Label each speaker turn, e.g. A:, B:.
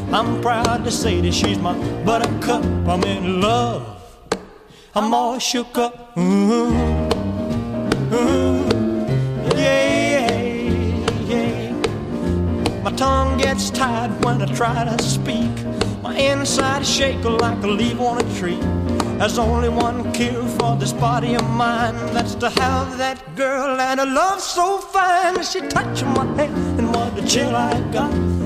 A: I'm proud to say that she's my buttercup. I'm in love. I'm all shook up. Yeah, yeah. My tongue gets tied when I try to speak. My inside shake like a leaf on a tree. There's only one cure for this body of mine. That's to have that girl and a love so fine. She touched my hand and what a chill I got.